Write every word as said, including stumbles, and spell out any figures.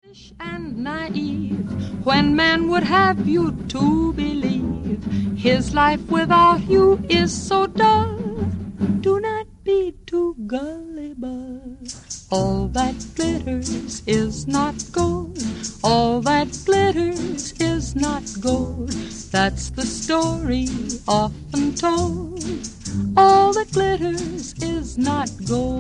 And naive, when man would have you to believe his life without you is so dull, do not be too gullible. All that glitters is not gold, all that glitters is not gold. That's the story often told. All that glitters is not gold.